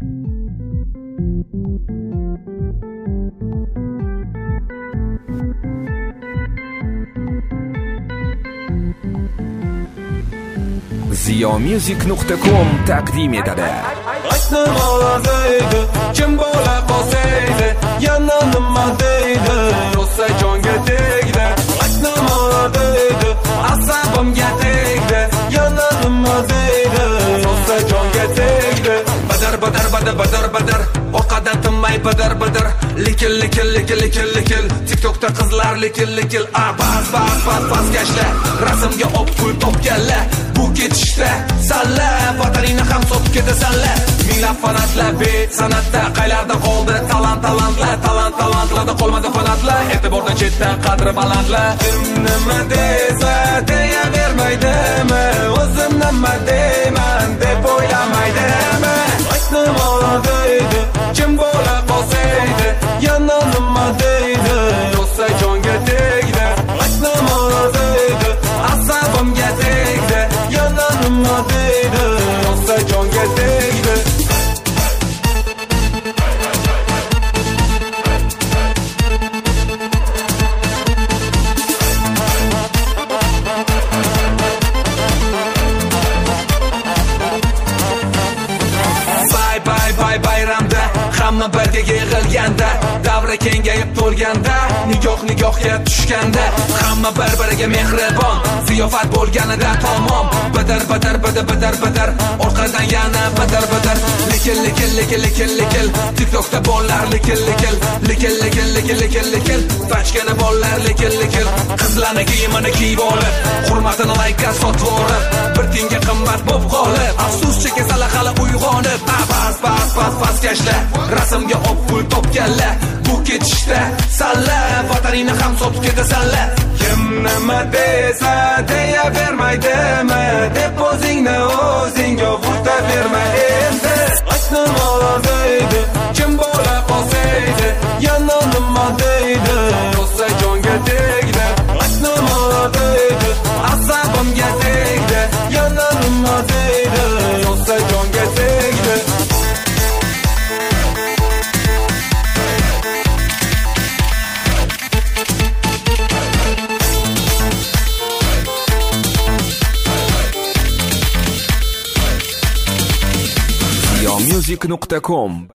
Ziyomusic.com taqdim etadi. Aytdim oladaydi, kim bo'la qolsaydi, yana nima deydi, rosa jonga tegdi. Aytdim oladaydi, asabimga tegdi, yana nima deydi, rosa jonga tegdi. Badar, orqadan tinmay badar, likil, TikTokda qizlar likil, bas kashla, rasmga pul topganlar, bu ketishda salla, vataringni ham sotib ketasanlar. Minglab fanatlar sanatda, qaylarda qoldi talantlarda qolmadi fanatlar, e'tibordan chetda qadri balandlar. Nima desa deyavermaydimi, o'zim nima deyman deb o'ylamaydimi. Aytdim oladaydi, kim bo'la qolsaydi, yana nima deydi, rosa jonga tegdi. Aytdim oladaydi, asabimga tegdi, yana nima deydi, rosa jonga tegdi. Bayramda hamma birga yig'ilganda, davra kengayib to'lganda, nigohga tushganda, hamma bir-biriga mehribon, ziyofat bo'lganida tamom. Badar, orqadan yana badar, likil, TikTokda bollar likil, tachkana bollar likil, qizlarni kiyimini kiyib olib, hurmatini layka sotib olib, bir tiyinga qimmat bo'lib qolib, afsus chekasalar hali uyg'onib, bas kashla, rasmga pul topganlar, bu ketishda salla, vataringni ham sotib ketasanlar. Kim nima desa deyavermaydimi, deb o'zingni o'zingga vurtaverma endi. Aytdim oladaydi, kim bo'la qolsaydi, yana nima deydi, rosa jonga tegdi. Aytdim oladaydi, asabimga tegdi, yana nima deydi, rosa jonga tegdi. Ziyomusic.com